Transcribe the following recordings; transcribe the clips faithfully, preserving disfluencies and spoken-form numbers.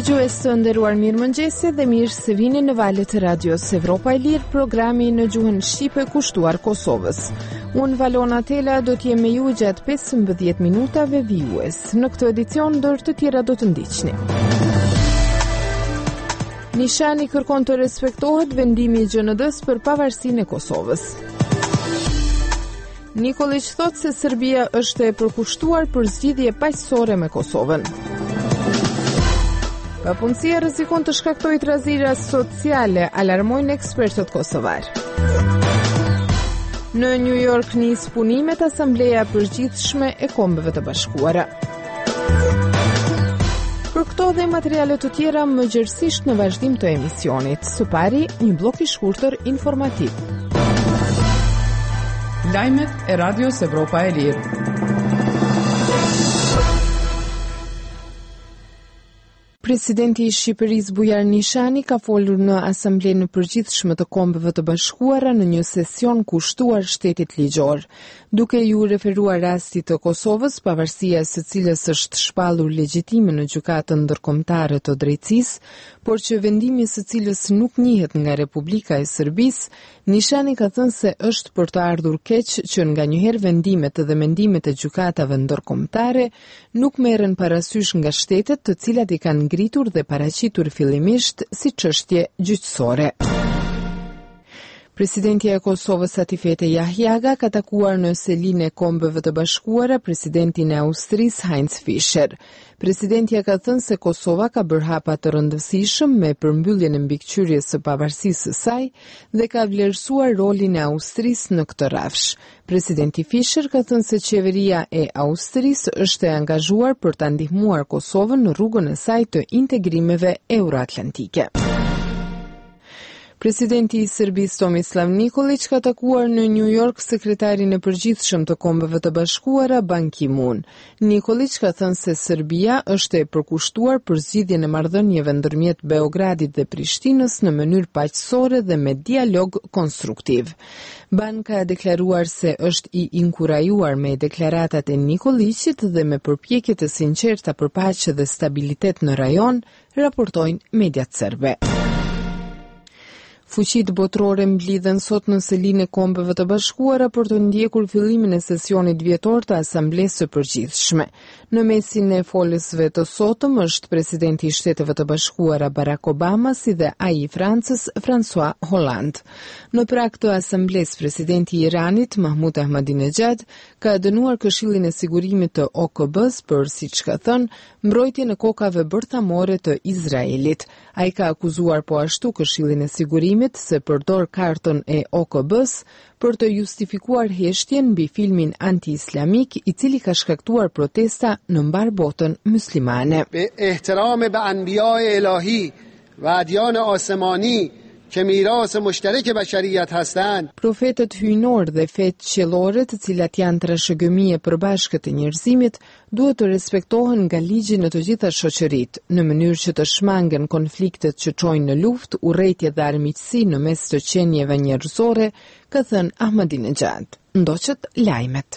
Dëgjues të nderuar, mirëmëngjesi dhe mirë se vini në valët e radios Evropa e Lirë, programi në gjuhën shqipe kushtuar Kosovës. Unë Valona Tela do t'jem me ju gjatë pesëmbëdhjetë minutave vijues. Në këtë edicion ndër të tjera do të ndiqni. Nishani kërkon të respektohet vendimi i G N D-s për pavarësinë e Kosovës. Nikolić thotë se Serbia është e përkushtuar për zgjidhje paqësore me Kosovën. Papunësia rrezikon të shkaktojë trazira sociale, alarmojnë ekspertët kosovar. Në New York nis punimet Asambleja Përgjithshme e Kombeve të Bashkuara. Për këto dhe materiale të tjera më gjerësisht në vazhdim të emisionit. Së pari, një blok i shkurtër informativ. Lajmet e Radios Evropa e Lirë. Presidenti i Shqipërisë Bujar Nishani ka folur në Asamblenë Përgjithshme të Kombeve të Bashkuara në një sesion kushtuar shtetit ligjor. Duke ju referuar rastit të Kosovës, pavarësia e së cilës është shpallur legjitime në gjykatën ndërkombëtare të drejtësisë, por që vendimi i së cilës nuk njihet nga Republika e Serbisë, Nishani ka thënë se është për të ardhur keq që nganjëherë vendimet dhe mendimet e gjykatave ndërkombëtare nuk merren parasysh nga shtetet të cilat i kanë ngritur dhe paraqitur fillimisht si çështje gjyqësore. Presidenti e Kosovës Atifete Jahjaga ka takuar në selinë e Kombeve të Bashkuara presidentin e Austrisë Heinz Fischer. Presidentja ka thënë se Kosova ka bërë hapa të rëndësishëm me përmbylljen e mbikëqyrjes së pavarësisë së saj dhe ka vlerësuar rolin e Austrisë në këtë rrafsh. Presidenti Fischer ka thënë se qeveria e Austrisë është e angazhuar për ta ndihmuar Kosovën në rrugën e saj të integrimeve euroatlantike. Presidenti i Serbisë Tomislav Nikolić ka takuar në New York sekretarin e përgjithshëm të Kombeve të Bashkuara Ban Ki-moon. Nikolić ka thënë se Serbia është e përkushtuar për zgjidhjen e marrëdhënieve ndërmjet Beogradit dhe Prishtinës në mënyrë paqësore dhe me dialog konstruktiv. Ban ka deklaruar se është i inkurajuar me deklaratat e Nikolićit dhe me përpjekjet e sinqerta për paqe dhe stabilitet në rajon, raportojnë mediat serbe. Fuqitë botërore mblidhen sot në selinë e Kombeve të Bashkuara për të ndjekur fillimin e sesionit vjetor të Asamblesë së Përgjithshme. Në mesin e folësve të sotëm është presidenti i Shteteve të Bashkuara Barack Obama, si dhe ai i Francës François Hollande. Në prag të Asamblesë, presidenti i Iranit Mahmud Ahmadinejad ka dënuar Këshillin e Sigurimit të O K B-s për, siç ka thënë, mbrojtjen e kokave bërthamore të Izraelit. Ai ka akuzuar po ashtu Këshillin e Sigurimit se përdor kartën e O K B-s për të justifikuar heshtjen mbi filmin anti-islamik i cili ka shkaktuar protesta në mbar botën muslimane. Be ihtiram be anbiyae ilahi wa adyan asamani që miras mushtarak bashariyat hastan. Profetët hyjnor dhe fetë qiellore, të cilat janë trashëgimi e përbashkët të njerëzimit, duhet të respektohen nga ligji në të gjitha shoqëritë, në mënyrë që të shmangen konfliktet që çojnë në luftë, urrëtie dhe armiqësi në mes të qenieve njerëzore, ka thënë Ahmadinejad. Ndoqët lajmet.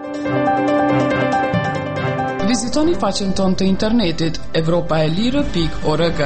Vizitoni faqen tonë të internetit evropaelire pikë org.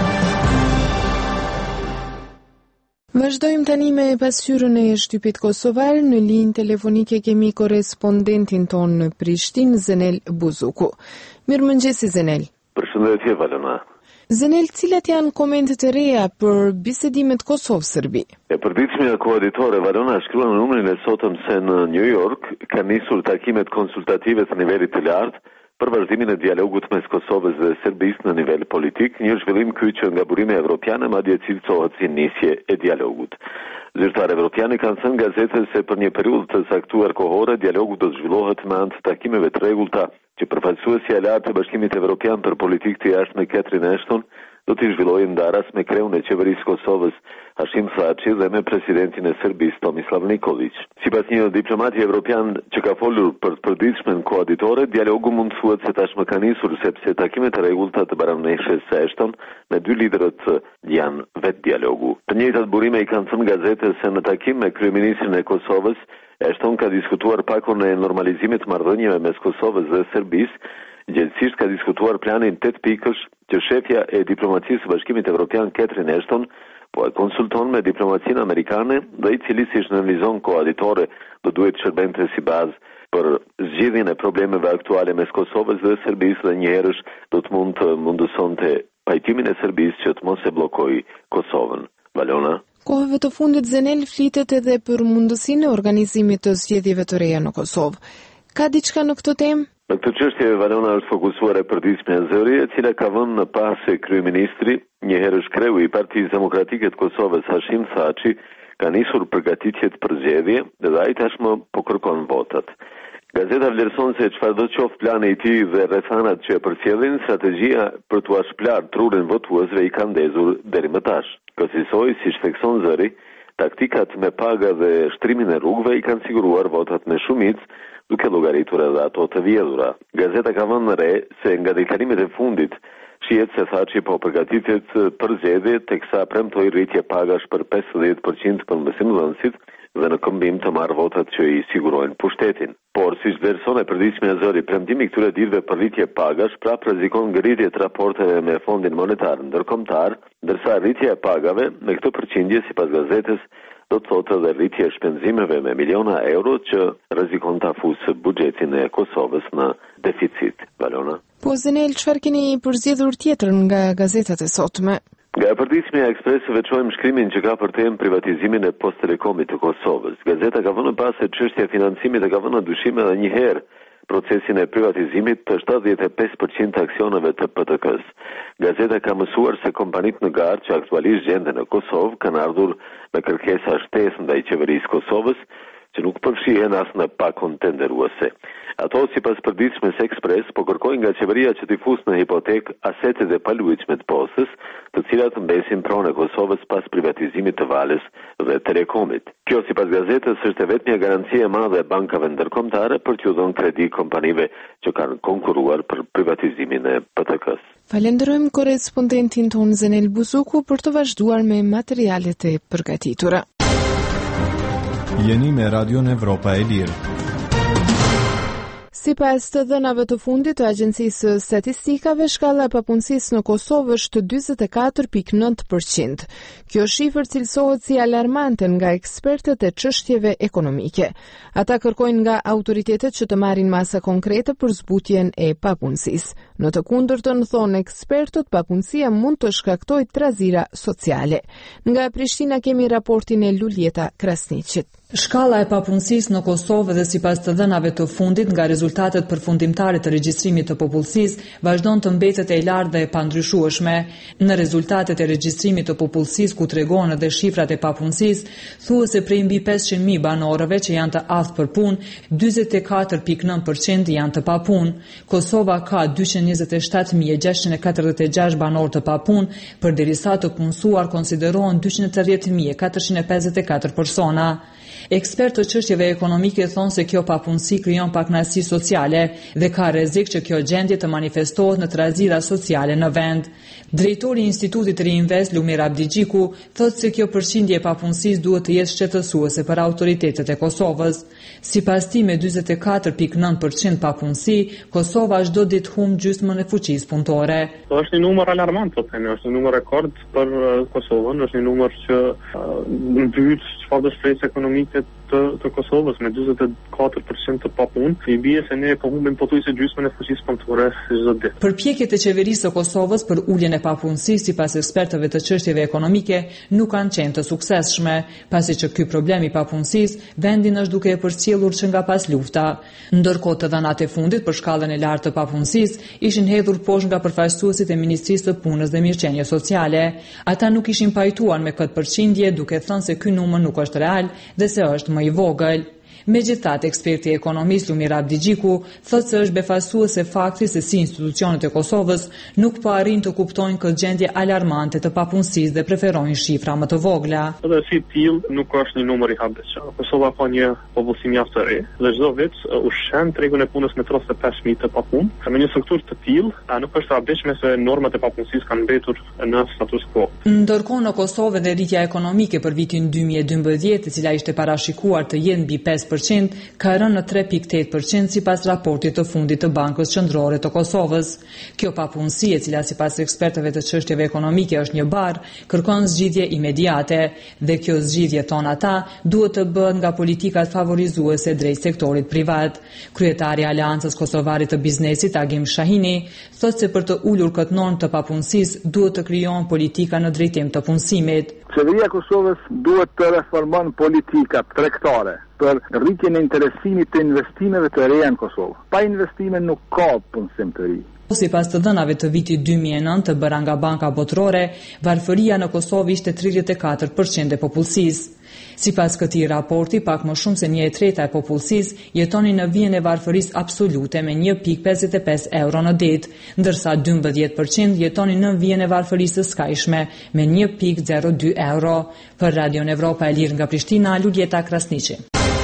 Vazhdojmë tani me pasqyrën e shtypit kosovar. Në linjë telefonike kemi korrespondentin tonë në Prishtinë, Zenel Buzuku. Mirëmëngjesi Zenel. Përshëndetje Valona. Zenel, cilat janë komentet e reja për bisedimet Kosovë-Serbi? E përditshmja koaditore Valona shkruan në numrin e sotëm se në New York kanë nisur takimet konsultative të nivelit të lartë për vazhdimin e dialogut mes Kosovës dhe Serbisë në nivel politik, një zhvillim ky që nga burime evropiane madje cilësohet si nisje e dialogut. Zyrtarë evropianë kanë thënë gazetës se për një periudhë të saktuar kohore dialogu do të zhvillohet me anë të takimeve të rregullta që përfaqësuesi i lartë të Bashkimit Evropian për politikë të jashtme Catherine Ashton do të zhvillojnë ndaras me kreun e qeverisë Kosovës Hashim Thaçi dhe me presidentin e Serbisë Tomislav Nikolić. Sipas një diplomati evropian që ka folur për të përditshmen koaditore, dialogu mund thuhet se tashmë ka nisur sepse takimet e rregullta të baroneshës së Ashton me dy liderët janë vetë dialogu. Të njëjtat burime i kanë thënë gazetës se në takim me kryeministrin e Kosovës, Ashton ka diskutuar pakon e normalizimit të marrëdhënieve mes Kosovës dhe Serbisë, Gjithsesi ka diskutuar planin tetë pikësh që shefja e diplomacisë së Bashkimit Evropian Catherine Ashton po e konsulton me diplomacinë amerikane dhe i cili si shënëvizon koaditore do duhet shërbente si bazë për zgjidhjen e problemeve aktuale mes Kosovës dhe Serbisë dhe njëherësh do të mund të mundësonte pajtimin e Serbisë që të mos e bllokojë Kosovën. Valona. Kohëve të fundit Zenel flitet edhe për mundësinë e organizimit të zgjedhjeve të reja në Kosovë. Ka diçka në këtë temë? Në këtë çështje Valona është fokusuar e përditshme e zëri, e cila ka vënë në pas se kryeministri, njëherësh kreu i Partisë Demokratike të Kosovës Hashim Thaçi, ka nisur përgatitjet për zgjedhje dhe ai tashmë po kërkon votat. Gazeta vlerëson se çfarë do të qoftë plani i tij dhe rrethanat që e përcjellin, strategjia për t'u shplar trurin votuesve i ka ndezur deri më tash. Kësaj, siç thekson zëri, taktikat me paga dhe shtrimin e rrugëve i kanë siguruar votat me shumicë, duke llogaritur edhe ato të vjedhura. Gazeta ka vënë re se nga deklarimet e fundit shihet se Thaçi po përgatitet për zgjedhje, teksa premtoi rritje pagash për pesëdhjetë përqind për mësimdhënësit dhe në këmbim të marrë votat që i sigurojnë pushtetin. Por, siç vlerëson e përditshme e zëri, premtimi këtyre ditëve për rritje pagash prapë rrezikon ngritje të raporteve me Fondin Monetar Ndërkombëtar, ndërsa rritja e pagave me këtë përqindje sipas gazetës do të thotë edhe rritje e shpenzimeve me miliona euro që rrezikon ta fusë buxhetin e Kosovës në deficit. Valona. Po Zenel, çfarë keni përzgjedhur tjetër nga gazetat e sotme? Nga e përditshme e Ekspresëve çojmë shkrimin që ka për temë privatizimin e Post Telekomit të Kosovës. Gazeta ka vënë pas se çështja e financimit e ka vënë në dyshim edhe një herë procesin e privatizimit të shtatëdhjetë e pesë përqind të aksioneve të P T K-s. Gazeta ka mësuar se kompanitë në garë që aktualisht gjenden në Kosovë kanë ardhur me kërkesa shtesë ndaj qeverisë Kosovës, që nuk përfshihen as në pakon tenderuese. Ato, sipas përditshmes Ekspres, po kërkojnë nga qeveria që t'i fusë në hipotek asetet e paluajtshme të postës, të cilat mbesin pronë e Kosovës pas privatizimit të Vales dhe Telekomit. Kjo, sipas gazetës, është vetmja garancie e madhe e bankave ndërkombëtare për t'u dhënë kredi kompanive që kanë konkurruar për privatizimin e P T K-s. Falenderojmë korrespondentin ton Zenel Buzuku për të vazhduar me materialet e përgatitura. Jeni me Radion Evropa e Lirë. Sipas të dhënave të fundit të Agjencisë së Statistikave, shkalla e papunësisë në Kosovë është njëzet e katër pikë nëntë përqind. Kjo shifër cilësohet si alarmante nga ekspertët e çështjeve ekonomike. Ata kërkojnë nga autoritetet që të marrin masa konkrete për zbutjen e papunësisë. Në të kundërtën, thonë ekspertët, papunësia mund të shkaktojë trazira sociale. Nga Prishtina kemi raportin e Luljeta Krasniqit. Shkalla e papunësisë në Kosovë dhe sipas të dhënave të fundit nga rezultatet përfundimtare të regjistrimit të popullsisë vazhdon të mbetet e lartë dhe e pandryshueshme. Në rezultatet e regjistrimit të popullsisë ku tregohen edhe shifrat e papunësisë, thuhet se prej mbi pesëqind mijë banorëve që janë të aftë për punë, njëzet e katër pikë nëntë përqind janë të papunë. Kosova ka dyqind e njëzet e shtatë mijë e gjashtëqind e katërdhjetë e gjashtë banorë të papunë, përderisa të punësuar konsiderohen dyqind e tridhjetë mijë e katërqind e pesëdhjetë e katër persona. Ekspertë të çështjeve ekonomike thonë se kjo papunësi krijon pakënaqësi sociale dhe ka rrezik që kjo gjendje të manifestohet në trazira sociale në vend. Drejtori i Institutit Reinvest Lumir Abdigjiku thotë se kjo përqindje e papunësisë duhet të jetë shqetësuese për autoritetet e Kosovës. Sipas tij, me njëzet e katër pikë nëntë përqind papunësi, Kosova çdo ditë humb gjysmën e fuqisë punëtore. Është një numër alarmant, po themi, është një numër rekord për Kosovën, është një numër që mbyt çfarë do shpresë ekonomike të, të Kosovës me njëzet e katër përqind të papunë, i bie se ne po humbim pothuajse gjysmën e fuqisë punëtore çdo ditë. Përpjekjet e qeverisë së Kosovës për uljen e papunësisë sipas ekspertëve të çështjeve ekonomike nuk kanë qenë të suksesshme, pasi që ky problem i papunësisë vendin është duke e përcjellur që nga pas lufta. Ndërkohë të dhënat e fundit për shkallën e lartë të papunësisë ishin hedhur poshtë nga përfaqësuesit e Ministrisë së Punës dhe Mirëqenies Sociale. Ata nuk ishin pajtuar me këtë përqindje, duke thënë se ky numër nuk është real dhe se është më i vogël. Megjithatë, eksperti ekonomist Lumir Abdigjiku thotë se është befasuese fakti se si institucionet e Kosovës nuk po arrin të kuptojnë këtë gjendje alarmante të papunësisë dhe preferojnë shifra më të vogla. Edhe si tillë nuk është një numër i habitshëm. Kosova ka një popullsi mjaft të re dhe çdo vit ushqen tregun e punës me tridhjetë e pesë mijë të papunë. Me një strukturë të tillë, nuk është e habitshme se normat e papunësisë kanë mbetur në status quo. Ndërkohë në Kosovë dhe rritja ekonomike për vitin dy mijë e dymbëdhjetë, e cila ishte parashikuar të jetë mbi pesë pesë përqind, ka rënë në tre pikë tetë përqind sipas raportit të fundit të Bankës Qendrore të Kosovës. Kjo papunësi, e cila sipas ekspertëve të çështjeve ekonomike është një barë, kërkon zgjidhje imediate dhe kjo zgjidhje thon ata duhet të bëhet nga politikat favorizuese drejt sektorit privat. Kryetari i Aleancës Kosovare të Biznesit, Agim Shahini, thotë se për të ulur këtë normë të papunësisë duhet të krijohen politika në drejtim të punësimit. Qeveria e Kosovës duhet të reformon politikat tregtare për rritjen e interesimit të investimeve të reja në Kosovë. Pa investime nuk ka punësim të ri. Sipas të dhënave të vitit dy mijë e nëntë të bëra nga Banka Botërore, varfëria në Kosovë ishte tridhjetë e katër përqind e popullsisë. Sipas këtij raporti, pak më shumë se një e treta e popullsisë jetoni në vijën e varfërisë absolute me një pikë pesëdhjetë e pesë euro në ditë, ndërsa dymbëdhjetë përqind jetoni në vijën e varfërisë së skajshme me një pikë zero dy euro. Për Radion Evropa e Lirë nga Prishtina, Luljeta Krasniqi.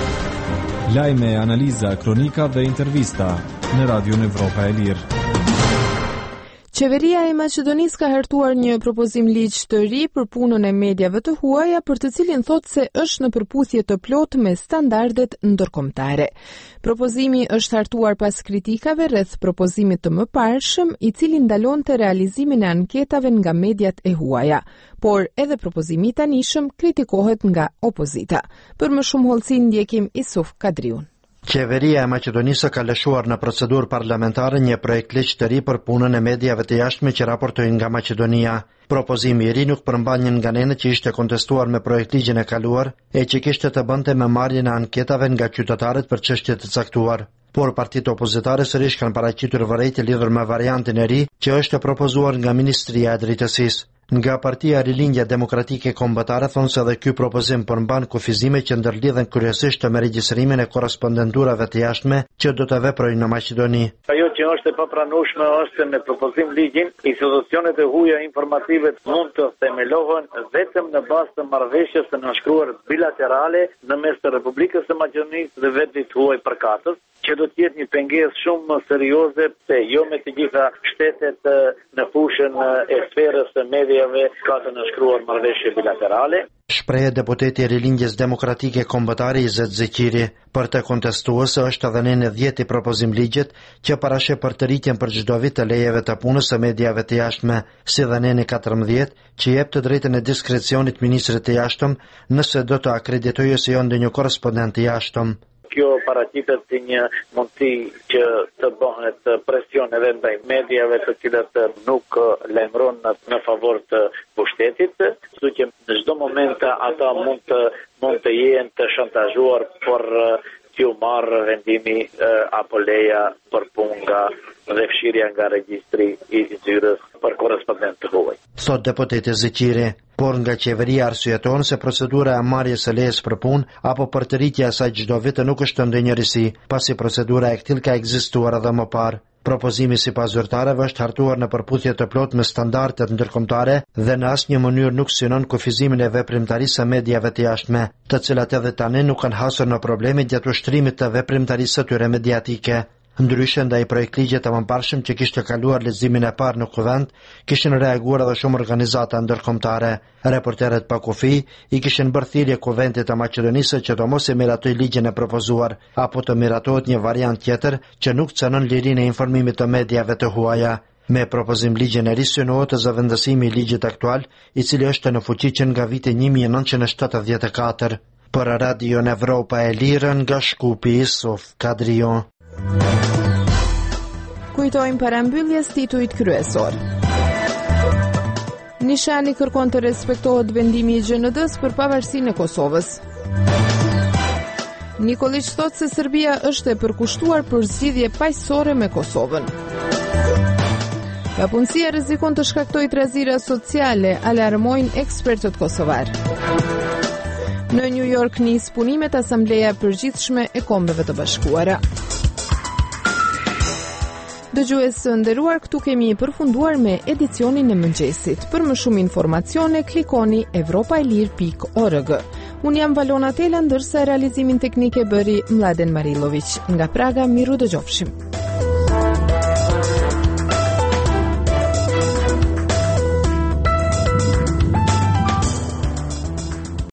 Lajme, analiza, kronika dhe intervista në Radion Evropa e Lirë. Qeveria e Maqedonisë ka hartuar një propozim ligj të ri për punën e mediave të huaja, për të cilin thotë se është në përputhje të plotë me standardet ndërkombëtare. Propozimi është hartuar pas kritikave rreth propozimit të mëparshëm, i cili ndalonte realizimin e anketave nga mediat e huaja, por edhe propozimi i tanishëm kritikohet nga opozita. Për më shumë hollësi ndjekim Isuf Kadriun. Qeveria e Maqedonisë ka lëshuar në procedurë parlamentare një projekt ligj të ri për punën e mediave të jashtme që raportojnë nga Maqedonia. Propozimi i ri nuk përmban një nganene që ishte kontestuar me projekt ligjin e kaluar e që kishte të bënte me marrjen e anketave nga qytetarët për çështje të caktuar. Por partitë opozitare sërish kanë paraqitur vërejtje lidhur me variantin e ri që është propozuar nga Ministria e Drejtësisë. Nga Partia Rilindja Demokratike Kombëtare thonë se edhe ky propozim përmban kufizime që ndërlidhen kryesisht me regjistrimin e korrespondenturave të jashtme që do të veprojnë në Maqedoni. Ajo që është e papranueshme është se me propozim ligjin, institucionet e huaja informative mund të themelohen vetëm në bazë të marrëveshjes të nënshkruar bilaterale në mes të Republikës së Maqedonisë dhe vendit huaj përkatës, që do të jetë një pengesë shumë serioze, se jo me të gjitha shtetet në fushën e sferës së mediave ka të nënshkruar marrëveshje bilaterale. Shpreh deputeti i Rilindjes Demokratike Kombëtare Izet Zeqiri. Për të kontestuese është edhe në dhjetë i propozim ligjit që parashë për të rritjen për çdo vit të lejeve të punës së mediave të jashtme, si dhe në katërmbëdhjetë që jep të drejtën e diskrecionit ministrit të jashtëm nëse do të akreditojë se jo ndonjë korrespondent i jashtëm. Kjo paraqitet si një mundësi që të bëhet presion edhe ndaj mediave të cilat nuk lajmëron në favor të pushtetit, kështu që në çdo moment ata mund të mund të jenë të shantazhuar për t'ju marrë vendimi apo leja për punë nga dhe fshirja nga regjistri i zyrës për korrespondent të huaj. Thot deputeti Zeqiri, por nga qeveria arsyeton se procedura e marrjes së lejes për punë apo për të rritje e saj çdo vit nuk është ndonjësi, pasi procedura e këtij ka ekzistuar edhe më parë. Propozimi sipas zyrtarëve është hartuar në përputhje të plotë me standardet ndërkombëtare dhe në asnjë mënyrë nuk synon kufizimin e veprimtarisë së mediave të jashtme, të cilat edhe tani nuk kanë hasur në probleme gjatë ushtrimit të veprimtarisë së tyre mediatike. Ndryshe ndaj projekt ligjit të mëparshëm që kishte kaluar leximin e parë në kuvend, kishin reaguar edhe shumë organizata ndërkombëtare. Reporterët pa kufi i kishin bërë thirrje kuvendit të Maqedonisë që të mos e miratoj ligjin e propozuar, apo të miratohet një variant tjetër që nuk cënon lirinë e informimit të mediave të huaja. Me propozim ligjin e ri synohet zëvendësimi i ligjit aktual, i cili është në fuqi që nga viti një mijë e nëntëqind e shtatëdhjetë e katër. Për Radion Evropa e Lirë nga Shkupi, Isuf Kadrion. Kujtojmë parambyljes titujt kryesor. Nishani kërkon të respektohet vendimi i G N D-s për pavarësinë e Kosovës. Nikolić thotë se Serbia është e përkushtuar për zgjidhje paqësore me Kosovën. Papunësia rrezikon të shkaktojë trazira sociale, alarmojnë ekspertët kosovar. Në New York nis punimet Asambleja e Përgjithshme e Kombeve të Bashkuara. Dëgjues së nderuar, këtu kemi përfunduar me edicionin e mëngjesit. Për më shumë informacione, klikoni evropaelir pikë org. Unë jam Valona Tela, ndërsa realizimin teknik e bëri Mladen Marilović. Nga Praga, miru dëgjofshim.